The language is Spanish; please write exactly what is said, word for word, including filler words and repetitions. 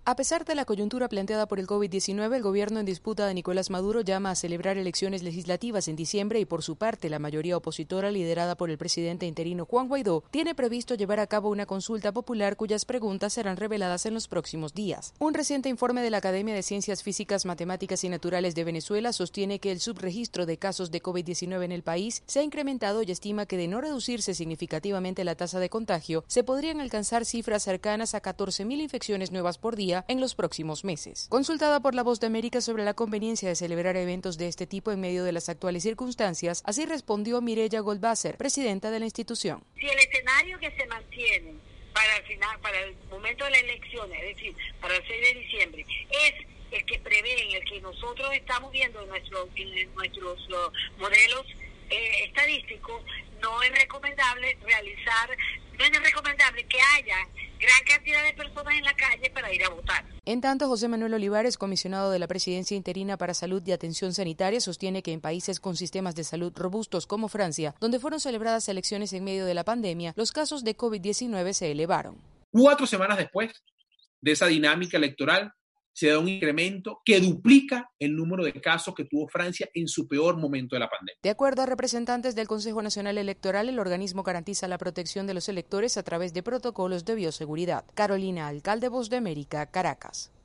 A pesar de la coyuntura planteada por el COVID diecinueve, el gobierno en disputa de Nicolás Maduro llama a celebrar elecciones legislativas en diciembre y, por su parte, la mayoría opositora, liderada por el presidente interino Juan Guaidó, tiene previsto llevar a cabo una consulta popular cuyas preguntas serán reveladas en los próximos días. Un reciente informe de la Academia de Ciencias Físicas, Matemáticas y Naturales de Venezuela sostiene que el subregistro de casos de COVID diecinueve en el país se ha incrementado y estima que, de no reducirse significativamente la tasa de contagio, se podrían alcanzar cifras cercanas a catorce mil infecciones nuevas por día en los próximos meses. Consultada por La Voz de América sobre la conveniencia de celebrar eventos de este tipo en medio de las actuales circunstancias, así respondió Mireya Goldwasser, presidenta de la institución. Si el escenario que se mantiene para el final, para el momento de las elecciones, es decir, para el seis de diciembre, es el que prevé, en el que nosotros estamos viendo en, nuestro, en nuestros uh, modelos eh, estadísticos, no es recomendable realizar, no es recomendable que haya gran cantidad de personas en la calle para ir a votar. En tanto, José Manuel Olivares, comisionado de la Presidencia Interina para Salud y Atención Sanitaria, sostiene que en países con sistemas de salud robustos como Francia, donde fueron celebradas elecciones en medio de la pandemia, los casos de COVID diecinueve se elevaron. Cuatro semanas después de esa dinámica electoral, se da un incremento que duplica el número de casos que tuvo Francia en su peor momento de la pandemia. De acuerdo a representantes del Consejo Nacional Electoral, el organismo garantiza la protección de los electores a través de protocolos de bioseguridad. Carolina Alcalde, Voz de América, Caracas.